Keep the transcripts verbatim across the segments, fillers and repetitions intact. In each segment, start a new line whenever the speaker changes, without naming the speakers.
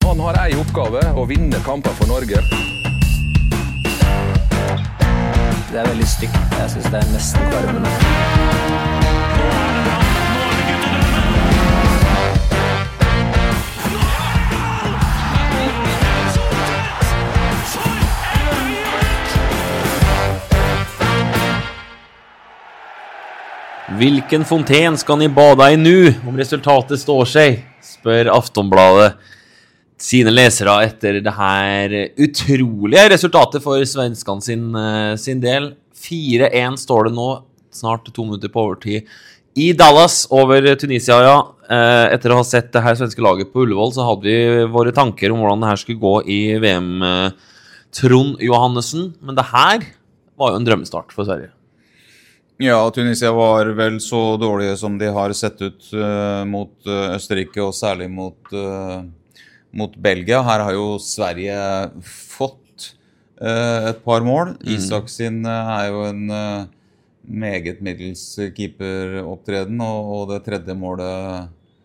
Han har en oppgave, å vinne kamper for Norge.
Det er veldig stygt. Jeg synes det er nesten kvarmende.
Hvilken fonten skal ni bada i nu, om resultatet står seg, spør Aftonbladet sine lesere etter det her utrolige resultatet for svenskene sin, sin del. fire én står det nå, snart to minutter på overtid i Dallas over Tunisia. Ja. Etter å ha sett det her svenske laget på Ullevål, så hadde vi våre tanker om hvordan det her skulle gå i V M. Trond Johannessen, men det her var jo en drømmestart for Sverige.
Ja, Tunisia var vel så dårlige som de har sett ut uh, mot uh, Østerrike, og særlig mot, uh, mot Belgia. Her har jo Sverige fått uh, et par mål. Mm. Isak sin uh, er jo en uh, meget middels keeperopptreden, og, og det tredje målet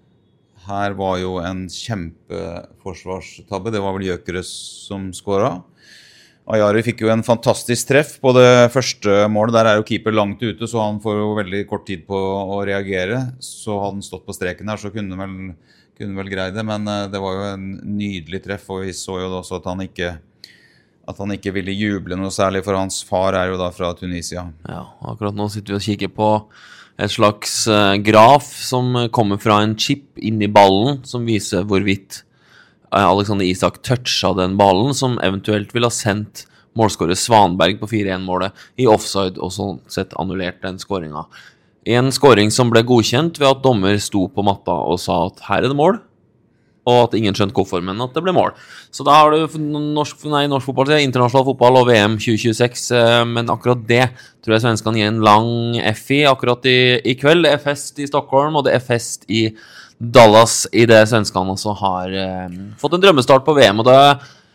her var jo en kjempeforsvarstabbe. Det var vel Gyökeres som skåret. Ajari fikk jo en fantastisk treff på det første målet. Der er jo keeper langt ute, så han får jo veldig kort tid på å reagere. Så hadde han stått på streken her, så kunne han vel, kunne vel greie det. Men det var jo en nydelig treff, og vi så jo også at han ikke, at han ikke ville juble noe særlig, for hans far er jo da fra Tunisia.
Ja, akkurat nå sitter vi og kikker på et slags graf som kommer fra en chip inn i ballen, som viser hvorvidt Alexander Isak toucha den ballen som eventuelt ville ha sendt målskårer Svanberg på fire én-målet i offside, og sånn sett annullert den skåringen. En skåring som ble godkjent ved at dommer sto på matta og sa at her er det mål, og at ingen skjønt hvorfor, men at det ble mål. Så da har du norsk, nei, norsk fotball, internasjonal fotball og V M tjue tjueseks, men akkurat det tror jeg svenskene gir en lang F i akkurat i, i kveld. Det er fest i Stockholm, og det er fest i Dallas i det svenskene også har eh, fått en drømmestart på V M, og da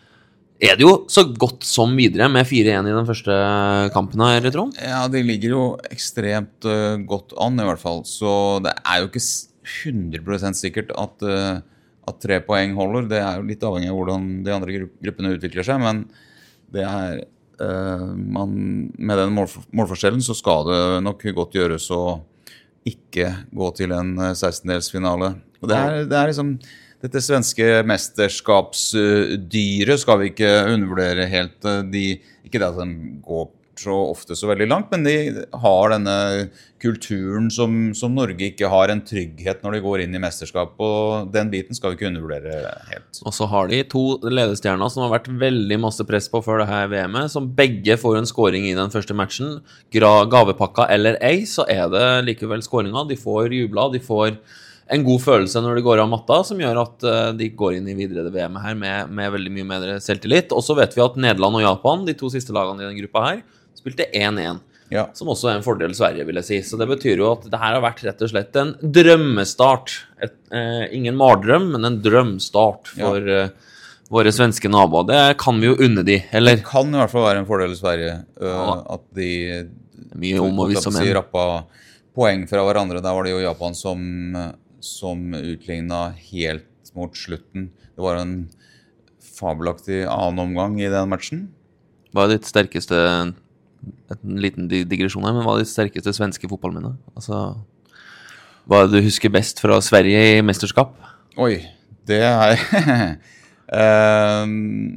er det jo så godt som videre med fire én i den første kampen her, Trond?
Ja, de ligger jo ekstremt uh, godt an i hvert fall, så det er jo ikke hundre prosent sikkert at, uh, at tre poeng holder. Det er jo litt avhengig av hvordan de andre gruppene utvikler seg, men det er, uh, man, med den målfor- målforskjellen så skal det nok godt gjøres å ikke gå til en sekstendelsfinale. Og det er, det er liksom, dette svenske mesterskapsdyret skal vi ikke undervurdere helt. De, ikke det at de går så ofte så veldig langt, men de har denne kulturen som, som Norge ikke har, en trygghet når de går inn i mesterskap, og den biten skal vi ikke undervurdere helt.
Og så har de to ledestjerner som har vært veldig masse press på før det her V M-et, som begge får en scoring i den første matchen. Gra- gavepakka eller ei, så er det likevel scoringa. De får jubla, de får en god følelse når de går av matta, som gjør at de går inn i videre det V M-et her med, med veldig mye mer selvtillit. Og så vet vi at Nederland og Japan, de to siste lagene i den gruppa her, spilte én én, ja. Som også er en fordel Sverige, vil jeg si. Så det betyr jo at det her har vært rett og slett en drømmestart. Et, eh, ingen mardrøm, men en drømstart for ja. eh, våre svenske naboer. Det kan vi jo unne de, eller?
Det kan i hvert fall være en fordel Sverige, uh, ja. At de
mye om og vis om en.
rappa poeng fra hverandre. Der var det jo Japan som, som utlignet helt mot slutten. Det var en fabelaktig annen omgang i den matchen.
Hva er ditt sterkeste... en liten digresjon her, men hva er ditt sterkeste svenske fotballminne? Altså, hva er det du husker best fra Sverige i mesterskap?
Oi, det er... um,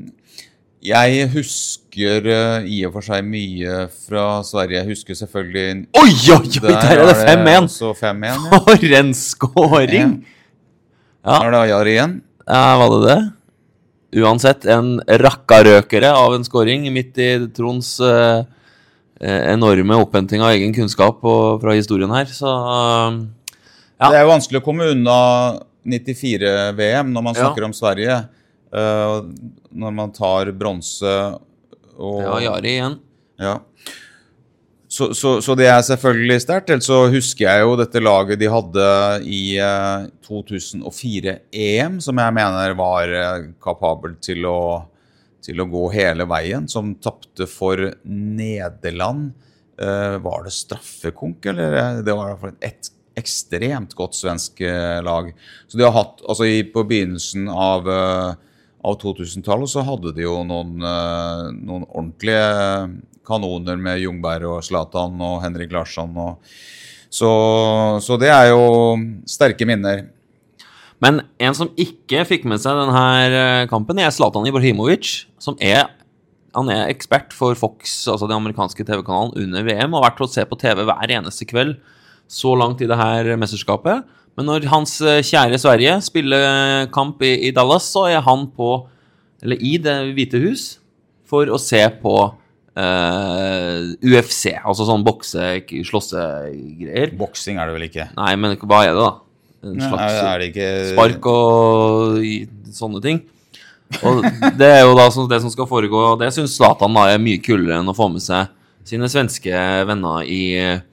jeg husker uh, i og for seg mye fra Sverige. Jeg husker selvfølgelig...
Oi, oi, oi, der, der er det fem én!
Så fem én, ja.
For en skåring!
Ja. Er det Ajari igjen?
Ja, var det det? Uansett, en rakkarøkere av en skåring midt i Tronds uh, enorme opphenting av egen kunnskap og, fra historien her, så uh, ja.
Det er jo vanskelig å komme unna nittifire V M når man snakker ja. Om Sverige, uh, når man tar bronse og...
Ja, Jari igjen.
Ja. Så, så, så det er selvfølgelig sterkt. Ellers så husker jeg jo dette laget de hadde i uh, to tusen og fire E M, som jeg mener var uh, kapabel til å, til å gå hele veien, som tappte for Nederland. Uh, var det straffekonk, eller? Det var i hvert fall et ekstremt godt svensk uh, lag. Så de har hatt, altså i, på begynnelsen av, uh, av to-tusentallet så hadde de jo noen, uh, noen ordentlige kanoner med Ljungberg og Zlatan og Henrik Larsson. Og, så, så det er jo sterke minner.
Men en som ikke fikk med seg denne kampen er Zlatan Ibrahimovic, som er, han er ekspert for Fox, altså den amerikanske T V-kanalen under V M, og har vært til å se på T V hver eneste kveld så langt i det her mesterskapet. Men når hans kjære Sverige spiller kamp i, i Dallas, så er han på, eller i det hvite hus, for å se på uh, U F C, altså sånn bokse, slåssegreier.
Boksing er det vel ikke?
Nei, men hva er det da? En slags
Nei, er det ikke...
spark og sånne ting. Og det er jo da det som skal foregå, og det synes Zlatan da er mye kulere enn å få med seg sine svenske venner i...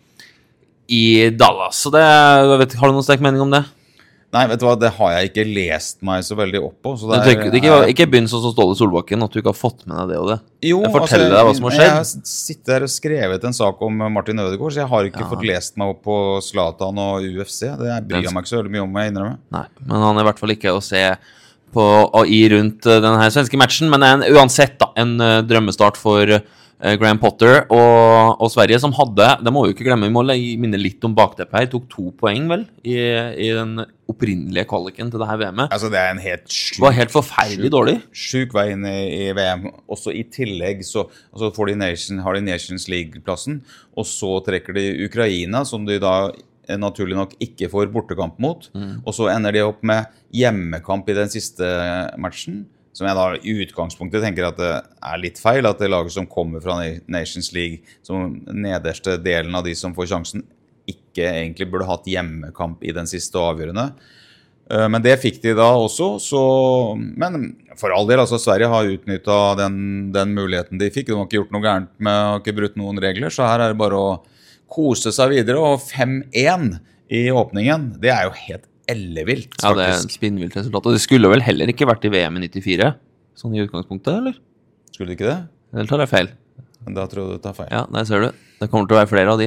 i Dallas, så det, vet, har du noen sterk mening om det?
Nei, vet du hva, det har jeg ikke lest meg så veldig opp på. Så det,
er, det ikke, ikke begynn sånn som Ståle Solbakken, at du ikke har fått med deg det og det.
Jo,
jeg forteller
altså,
deg hva som har skjedd.
Jeg har sittet her og skrevet en sak om Martin Ødegaard, så jeg har ikke ja. fått lest meg opp på Zlatan og U F C. Det bryr jeg meg ikke så veldig mye om, jeg innrømmer.
Nei, men han er i hvert fall ikke å se på og i rundt denne svenske matchen, men det er en, uansett da, en uh, drømmestart for uh, Graham Potter og, og Sverige, som hadde, det må vi jo ikke glemme, vi må minne litt om bakteppet her, tok to poeng vel i, i den opprinnelige kvaliken til det her V M-et.
Altså det er en helt syk,
det var helt forferdelig
syk,
dårlig.
Syk vei inn i, i V M, også i tillegg så altså får de Nation, har de Nations League-plassen, og så trekker de Ukraina, som de da naturlig nok ikke får bortekamp mot, mm. og så ender de opp med hjemmekamp i den siste matchen, som jeg da i utgangspunktet tenker at det er litt feil, at det laget som kommer fra Nations League, som nederste delen av de som får sjansen, ikke egentlig burde hatt hjemmekamp i den siste avgjørende. Men det fikk de da også, så, men for all del, altså Sverige har utnyttet den, den muligheten de fikk, de har ikke gjort noe gærent med å ikke brutt noen regler, så her er det bare å kose seg videre, og fem én i åpningen, det er jo helt ellevilt, faktisk.
Ja, det er en spinnvilt resultat, og det skulle vel heller ikke vært i V M i nittifire, sånn i utgangspunktet, eller?
Skulle det ikke det?
Eller tar jeg feil?
Da tror jeg du tar feil.
Ja, der ser du. Det kommer til å være flere av de.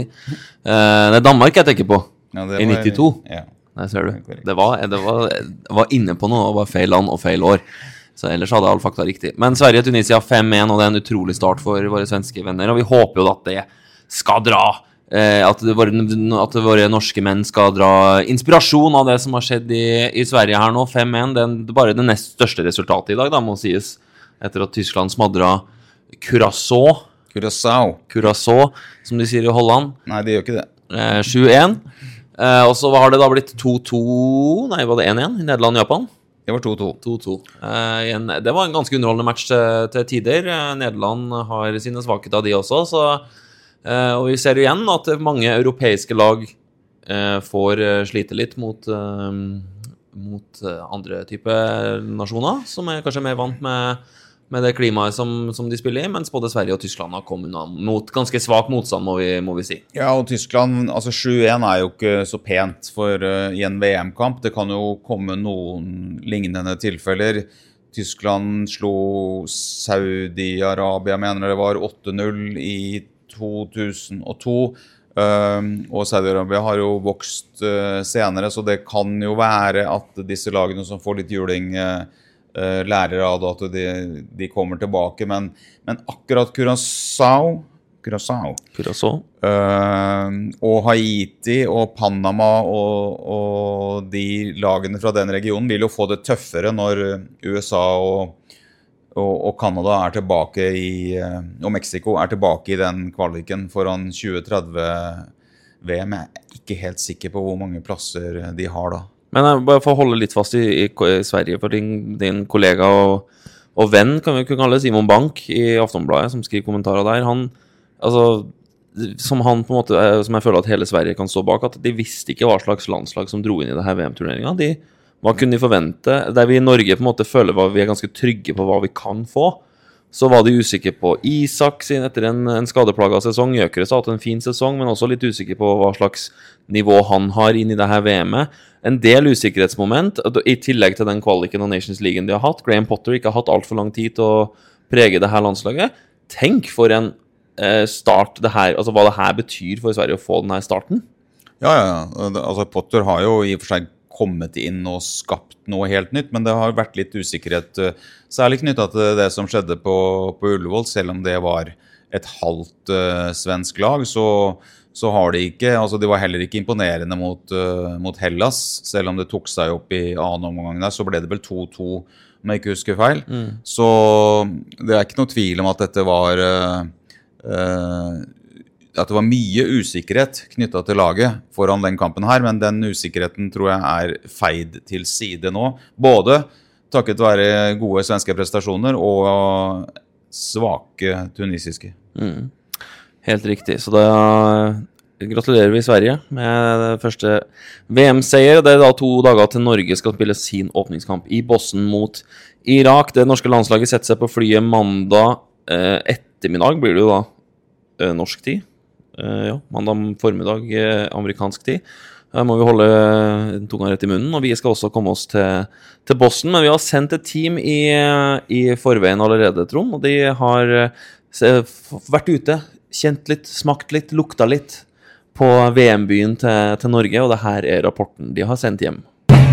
Uh, det er Danmark jeg tenker på, ja, i nittito.
Ja.
Der ser du. Det var, det var, det var inne på noe, det var feil land og feil år. Så ellers hadde all fakta riktig. Men Sverige-Tunisia fem én, og det er en utrolig start for våre svenske venner, og vi håper jo at det skal dra. At våre, at våre norske menn skal dra inspirasjon av det som har skjedd i, i Sverige her nå. fem én, det er bare det nest største resultatet i dag, da, må sies. Etter at Tyskland smadret Curaçao.
Curaçao.
Curaçao, som de sier i Holland.
Nei, de gjør ikke det.
Eh, sju én. Eh, og så har det da blitt to to, nei, var det én én i Nederland-Japan?
Det var to to.
to to. Eh, en, det var en ganske underholdende match til, til tider. Eh, Nederland har sine svakheter av de også, så Uh, og vi ser igjen at mange europeiske lag uh, får uh, slite litt mot, uh, mot uh, andre type nasjoner, som er kanskje mer vant med, med det klimaet som, som de spiller i, mens både Sverige og Tyskland har kommet unna mot ganske svak motstand, må vi, må vi si.
Ja, og Tyskland, altså sju én er jo ikke så pent for uh, i en V M-kamp. Det kan jo komme noen lignende tilfeller. Tyskland slo Saudi-Arabia, mener det var åtte null i to tusen og to, um, og Saudi-Arabia har jo vokst uh, senere, så det kan jo være at disse lagene som får litt juling uh, uh, lærer av det, at de, de kommer tilbake, men, men akkurat Curaçao, Curaçao,
Curaçao.
Uh, og Haiti og Panama og, og de lagene fra den regionen vil jo få det tøffere når U S A og Og, og Canada er tilbake i, og Mexico er tilbake i den kvaliken foran tjue tretti V M. Jeg er ikke helt sikker på hvor mange plasser de har da.
Men jeg bare for å holde litt fast i, i, i Sverige, for din, din kollega og, og venn, kan vi ikke kalle Simon Bank i Aftonbladet, som skriver kommentarer der, han, altså, som han på en måte, som jeg føler at hele Sverige kan stå bak, at de visste ikke hva slags landslag som dro inn i det her V M-turneringen. De Hva kunne de forvente? Der vi i Norge på en måte føler at vi er ganske trygge på hva vi kan få, så var de usikre på Isak sin etter en, en skadeplaget sesong. Gjøkeres har hatt en fin sesong, men også litt usikker på hva slags nivå han har inn i det her V M-et. En del usikkerhetsmoment, i tillegg til den kvaliken og Nations League de har hatt. Graham Potter ikke har hatt alt for lang tid til å prege det her landslaget. Tenk for en eh, start det her, altså hva det her betyr for Sverige å få den her starten.
Ja, ja, altså Potter har jo i og for seg kommet inn og skapt noe helt nytt, men det har vært litt usikkerhet, særlig knyttet til det som skjedde på, på Ullevål, selv om det var et halvt uh, svensk lag, så, så har de ikke, altså de var heller ikke imponerende mot, uh, mot Hellas, selv om det tok seg opp i annen omgang der, så ble det vel to to, om jeg ikke husker feil. Mm. Så det er ikke noe tvil om at dette var... Uh, uh, at det var mye usikkerhet knyttet til laget foran den kampen her, men den usikkerheten tror jeg er feid til side nå. Både takket være gode svenske prestasjoner og svake tunisiske.
Mm. Helt riktig, så da gratulerer vi Sverige med det første V M-seier. Det er da to dager til Norge skal spille sin åpningskamp i Boston mot Irak. Det norske landslaget setter seg på flyet mandag eh, ettermiddag, blir det jo da eh, norsk tid. Uh, ja, mandag formiddag eh, amerikansk tid. Her må vi holde tunga rett i munnen, og vi skal også komme oss til, til Boston, men vi har sendt et team i, i forveien allerede, Trond, og de har se, vært ute, kjent litt, smakt litt, lukta litt på V M-byen til, til Norge, og det her er rapporten de har sendt hjem.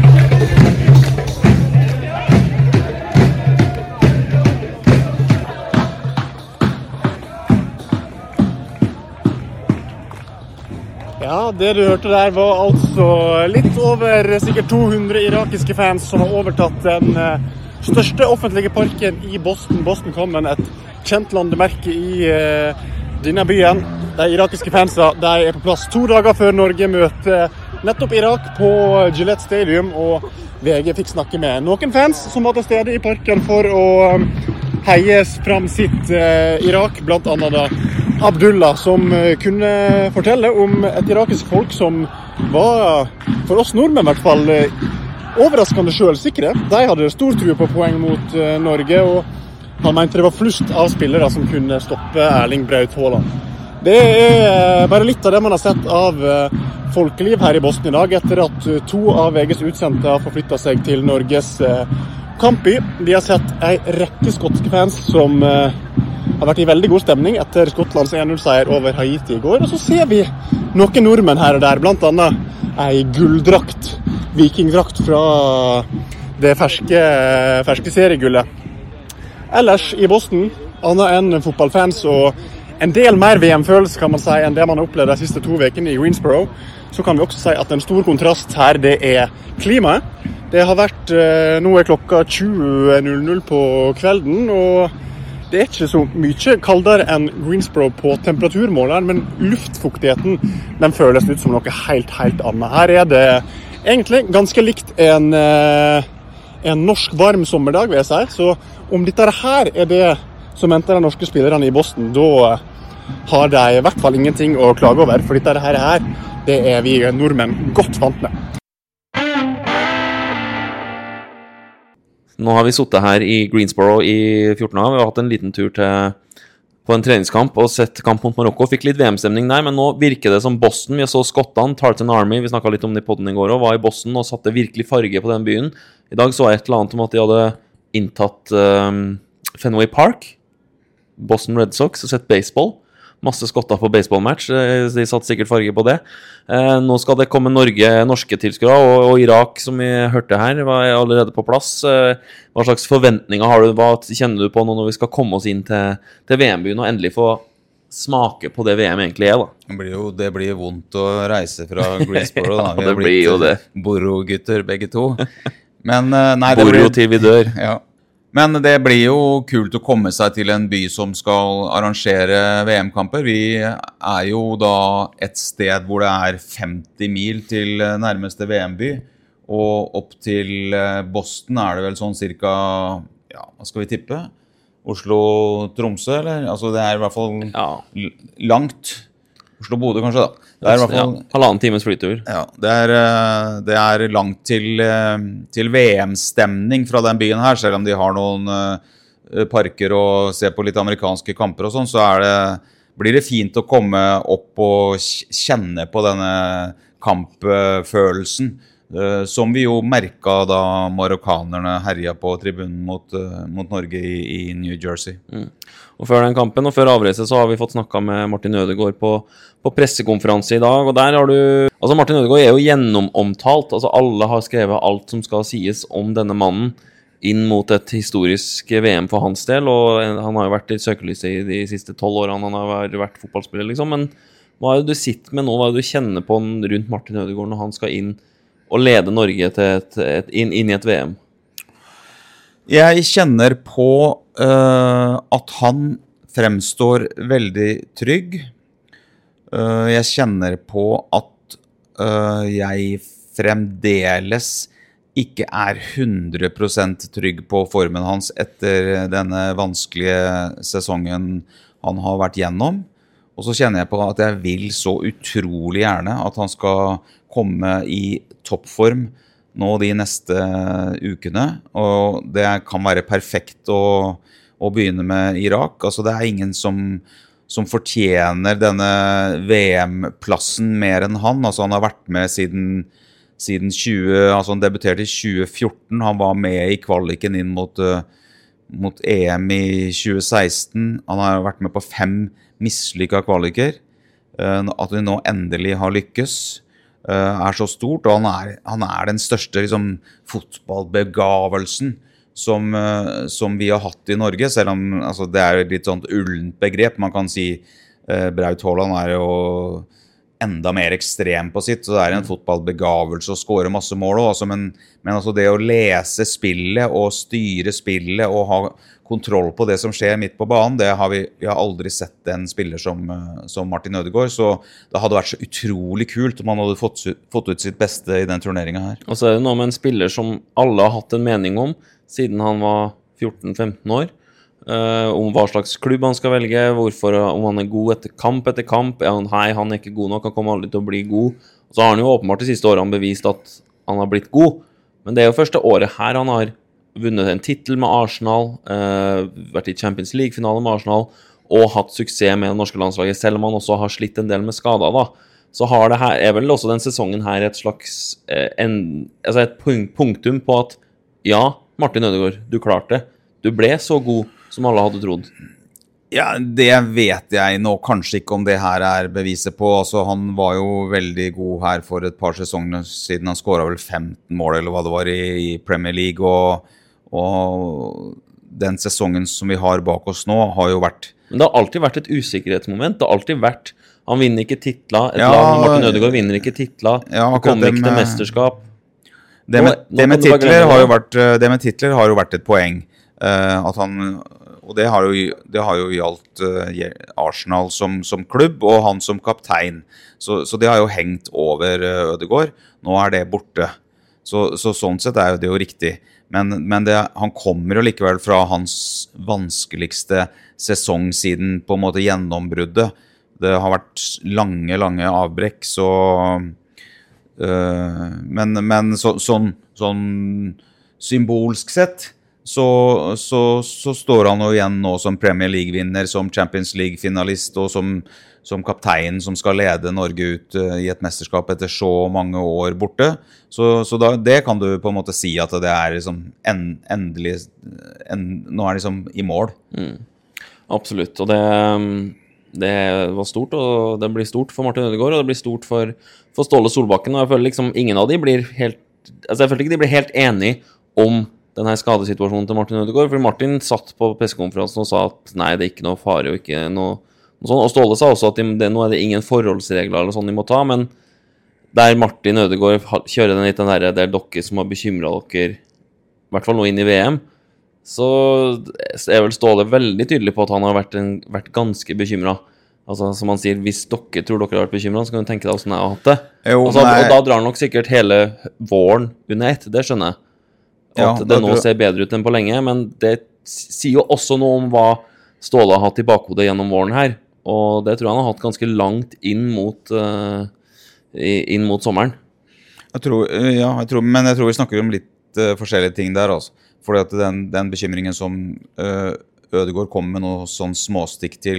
Ja, det du hørte der var altså litt over sikkert to hundre irakiske fans som har overtatt den uh, største offentlige parken i Boston, Boston Common, et kjent landemerke i uh, denne byen. De irakiske fansa de er på plass to dager før Norge møter nettopp Irak på Gillette Stadium, og V G fikk snakke med noen fans som var til stede i parken for å um, heie fram sitt uh, Irak, blant annet da Abdullah, som kunne fortelle om et irakisk folk som var, for oss nordmenn i hvert fall, overraskende selvsikre. De hadde stor tro på poeng mot Norge, og han mente det var flust av spillere som kunne stoppe Erling Braut Haaland. Det er bare litt av det man har sett av folkeliv her i Boston i dag, etter at to av V Gs utsendte har forflyttet seg til Norges kampby. Vi har sett en rekke skotske fans som har vært i veldig god stemning etter Skottlands en null-seier over Haiti i går. Og så ser vi noen nordmenn her og der, blant annet en gulldrakt, vikingdrakt fra det ferske, ferske seriegullet. Ellers i Boston, annet enn fotballfans og en del mer V M-følelse kan man si enn det man har opplevd de siste to vekene i Greensboro, så kan vi også si at en stor kontrast her, det er klimaet. Det har vært, nå er klokka tjue null null på kvelden, og det er ikke så mye kaldere enn Greensboro på temperaturmåleren, men luftfuktigheten, den føles ut som noe helt, helt annet. Her er det egentlig ganske likt en, en norsk varm sommerdag, vil jeg si. Så om dette her er det som venter de norske spillerne i Boston, da har de i hvert fall ingenting å klage over, for dette her, det er vi nordmenn godt vant med.
Nå har vi suttet her i Greensboro i fjorten år. Vi har hatt en liten tur til, på en treningskamp og sett kamp mot Marokko. Fikk litt V M-stemning der, men nå virker det som Boston. Vi så Skottland, Tartan Army, vi snakket litt om det i podden i går, og var i Boston og satte virkelig farge på den byen. I dag så jeg et eller annet om at de hadde inntatt um, Fenway Park, Boston Red Sox, og sett baseball. Masse skotter på baseballmatch, de satt sikkert farge på det. Eh, nå skal det komme Norge, norske tilskuere, og, og Irak, som vi hørte her, var allerede på plass. Eh, hva slags forventninger har du, hva kjenner du på nå når vi skal komme oss inn til, til V M-byen og endelig få smake på det V M egentlig er, da?
Det blir jo det blir vondt å reise fra Greensboro, da. Vi
det blir jo det.
Boro-gutter begge to. Men, nei,
Boro
blir,
til vi dør.
Ja. Men det blir jo kult å komme seg til en by som skal arrangere V M-kamper. Vi er jo da et sted hvor det er femti mil til nærmeste V M-by, og opp til Boston er det vel sånn cirka, ja, hva skal vi tippe? Oslo-Tromsø, eller? Altså det er i hvert fall
ja.
langt. Oslo-Bodø kanskje da. Det er i hvert fall
ja, halvannen times flytur.
Ja, det er, det er langt til, til V M-stemning fra den byen her, selv om de har noen parker og ser på litt amerikanske kamper og sånn, så er det, blir det fint å komme opp og kjenne på denne kampfølelsen. Uh, som vi jo merket da marokkanerne herja på tribunen mot, uh, mot Norge i, i New Jersey.
Mm. Og før den kampen og før avreise så har vi fått snakket med Martin Ødegaard på, på pressekonferanse i dag, og der har du... Altså Martin Ødegaard er jo gjennomomtalt, altså alle har skrevet alt som skal sies om denne mannen inn mot et historisk V M for hans del, og han har jo vært i søkelyset i de siste tolv årene han har vært fotballspiller liksom, men hva er det du sitter med nå, hva er det du kjenner på rundt Martin Ødegaard når han skal inn og lede Norge til et, et, inn, inn i et V M?
Jeg kjenner på uh, at han fremstår veldig trygg. Uh, jeg kjenner på at uh, jeg fremdeles ikke er hundre prosent trygg på formen hans etter denne vanskelige sesongen han har vært gjennom. Og så kjenner jeg på at jeg vil så utrolig gjerne at han skal komme i toppform nå de neste ukene, og det kan være perfekt å, å begynne med Irak. Altså det er ingen som, som fortjener denne V M-plassen mer enn han. Altså han har vært med siden, siden tjue, altså han debuterte i tjue fjorten, han var med i kvaliken inn mot, mot E M i tjue seksten, han har vært med på fem mislykket kvaliker. At vi nå endelig har lykkes er så stort, og han er, han er den største liksom, fotballbegavelsen som, som vi har hatt i Norge, selv om altså, det er et litt sånt ullent begrep. Man kan si uh, Braut Haaland er jo enda mer ekstrem på sitt, så det er en fotballbegavelse å score masse mål også, men, men altså det å lese spillet og styre spillet og ha kontroll på det som skjer midt på banen, det har vi, vi har aldri sett en spiller som, som Martin Ødegaard, så det hadde vært så utrolig kult om han hadde fått, fått ut sitt beste i den turneringen her.
Og så er det noe med en spiller som alle har hatt en mening om, siden han var fjorten femten år, uh, om hva slags klubb han skal velge, hvorfor, om han er god etter kamp etter kamp, ja, hei, han er ikke god nok, han kommer aldri til å bli god. Og så har han jo åpenbart de siste årene bevist at han har blitt god, men det er jo første året her han har vunnet en titel med Arsenal, eh, vært i Champions League-finale med Arsenal, og hatt suksess med det norske landslaget, selv om han også har slitt en del med skader da. Så har det her, er vel også den sesongen her et slags, eh, en, altså et punkt, punktum på at, ja, Martin Ødegaard, du klarte det. Du ble så god som alle hadde trodd.
Ja, det vet jeg nå kanskje ikke om det her er beviset på. Altså, han var jo veldig god her for et par sesonger siden. Han skåret vel femten mål eller hva det var i, i Premier League, og og den sesongen som vi har bak oss nå har jo vært...
Men det har alltid vært et usikkerhetsmoment, det har alltid vært, han vinner ikke titler, et ja, lag med Martin Ødegaard vinner ikke titler, ja, han kommer ikke til mesterskap.
Det med, det, med titler har jo vært, det med titler har jo vært et poeng, uh, at han, og det har jo, det har jo gjaldt uh, Arsenal som, som klubb, og han som kaptein, så, så det har jo hengt over uh, Ødegaard, nå er det borte, så, så sånn sett er det jo riktig. Men, men det, han kommer jo likevel fra hans vanskeligste sesong siden på en måte gjennombruddet. Det har vært lange, lange avbrekk, så... Øh, men men så, sånn, sånn symbolsk sett, så, så, så står han jo igjen nå som Premier League-vinner, som Champions League-finalist, og som, som kaptein som skal lede Norge ut uh, i et mesterskap etter så mange år borte. Så, så da, det kan du på en måte si at det er liksom en, endelig, en, nå er det liksom i mål.
Mm. Absolutt, og det, det var stort, og det blir stort for Martin Ødegaard, og det blir stort for, for Ståle Solbakken, og jeg føler liksom ingen av de blir helt, altså jeg føler ikke de blir helt enige om denne skadesituasjonen til Martin Ødegaard, for Martin satt på pressekonferansen og sa at nei, det er ikke noe fare og ikke noe, noe sånt, og Ståle sa også at de, det, nå er det ingen forholdsregler eller sånn de må ta, men der Martin Ødegaard kjører den litt den der, der dere som har bekymret dere, i hvert fall nå inn i V M, så er vel Ståle veldig tydelig på at han har vært, en, vært ganske bekymret. Altså, som han sier, hvis dere tror dere har vært bekymret, så kan du tenke deg hvordan jeg har hatt det. Jo, altså, og da drar nok sikkert hele våren under ett, det skjønner jeg. At ja, det nå ser bedre ut enn på lenge, men det sier jo også noe om hva Ståle har hatt i bakhodet gjennom våren her, og det tror jeg han har hatt ganske langt inn mot, uh, inn mot sommeren.
Jeg tror, ja, jeg tror, men jeg tror vi snakker om litt uh, forskjellige ting der, altså. Fordi at den, den bekymringen som uh, Ødegaard kommer med noe sånn småstikk til,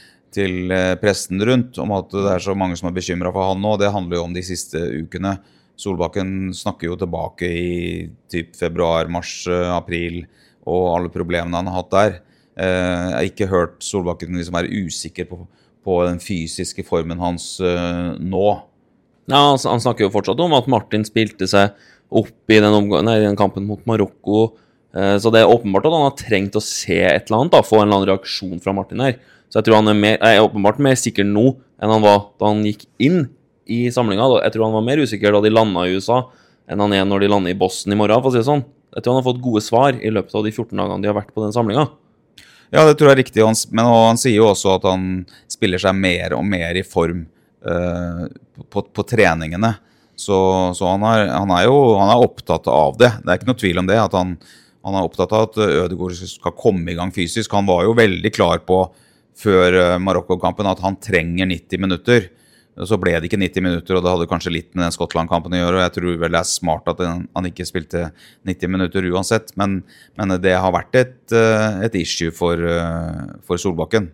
til uh, pressen rundt, om at det er så mange som er bekymret for han nå, det handler jo om de siste ukene. Solbakken snakker jo tilbake i typ februar, mars, april, og alle problemene han har hatt der. Jeg har ikke hørt Solbakken liksom være usikker på, på den fysiske formen hans nå.
Ja, han, han snakker jo fortsatt om at Martin spilte seg opp i den, omgang, nei, den kampen mot Marokko, så det er åpenbart at han har trengt å se et eller annet, da, få en eller annen reaksjon fra Martin her. Så jeg tror han er, mer, er åpenbart mer sikker nå enn han var da han gikk inn i samlingen. Jeg tror han var mer usikker da de landet i U S A enn han er når de lander i Boston i morgen, for å si det sånn. Jeg tror han har fått gode svar i løpet av de fjorten dagene de har vært på den samlingen.
Ja, det tror jeg er riktig, men han sier jo også at han spiller seg mer og mer i form uh, på, på treningene. Så, så han, er, han er jo han er opptatt av det. Det er ikke noe tvil om det, at han, han er opptatt av at Ødegaard skal komme i gang fysisk. Han var jo veldig klar på før Marokko-kampen at han trenger nitti minutter. Så ble det ikke nitti minutter, og det hadde kanskje litt med den Skottland-kampen å gjøre, og jeg tror vel det er smart at han ikke spilte nitti minutter uansett, men, men det har vært et, et issue for, for Solbakken.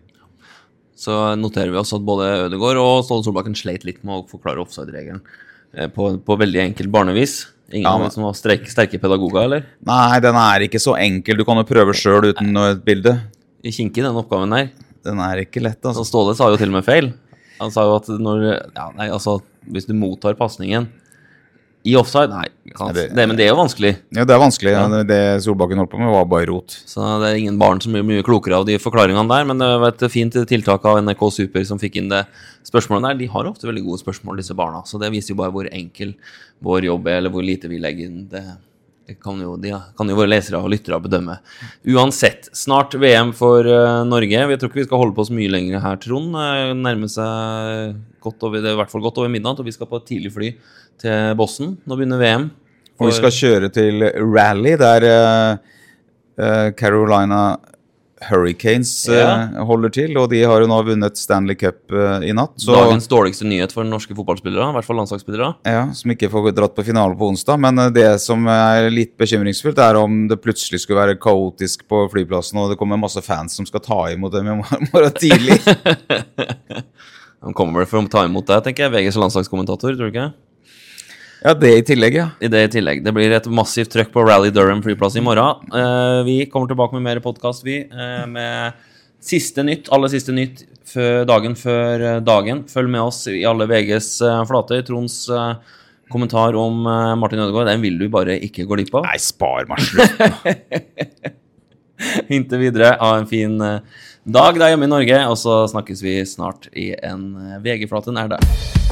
Så noterer vi oss at både Ødegaard og Ståle Solbakken sleit litt med å forklare offside-regelen på, på veldig enkelt barnevis. Ingen ja, men... som var sterke, sterke pedagoger, eller?
Nei, den er ikke så enkel. Du kan jo prøve selv uten et bilde.
I kinkig den oppgaven der.
Den er ikke lett, altså.
Så Ståle sa jo til og med feil. Han sa jo at når, ja, nei, altså, hvis du mottar passningen i offside, nei, nei det, det, men det er jo vanskelig.
Ja, det er vanskelig. Ja. Det Solbakken holdt på med var bare rot.
Så det er ingen barn som blir mye klokere av de forklaringene der, men det var et fint tiltak av N R K Super som fikk inn det spørsmålet der. De har ofte veldig gode spørsmål, disse barna, så det viser jo bare hvor enkel vår jobb er, eller hvor lite vi legger inn det. Det kan jo, de kan jo våre lesere og lyttere bedømme. Uansett, snart V M for uh, Norge. Vi tror ikke vi skal holde på så mye lenger her, Trond. Uh, nærmer seg godt over, det er i hvert fall godt over midnatt, og vi skal på et tidlig fly til Boston. Nå begynner V M.
For... Og vi skal kjøre til Raleigh, der uh, uh, Carolina Hurricanes ja. uh, holder til, og de har jo nå vunnet Stanley Cup uh, i natt. Så...
Dagens dårligste nyhet for norske fotballspillere, i hvert fall landslagsspillere.
Ja, som ikke får dratt på finale på onsdag, men uh, det som er litt bekymringsfullt er om det plutselig skulle være kaotisk på flyplassen, og det kommer masse fans som skal ta imot dem i morgen tidlig.
De kommer vel for å ta imot deg, tenker jeg. V G's landslagskommentator, tror du ikke?
Ja, det i tillegg, ja.
I det i tillegg. Det blir et massivt trøkk på Raleigh Durham flyplass i morgen. Uh, vi kommer tilbake med mer podcast, vi, uh, med siste nytt, aller siste nytt, før dagen før dagen. Følg med oss i alle V G's uh, flater. Trons uh, kommentar om uh, Martin Ødegaard, den vil du bare ikke gå glipp av.
Nei, spar meg slutt.
Inntil videre, ha en fin uh, dag der hjemme i Norge, og så snakkes vi snart i en uh, V G-flate nær deg.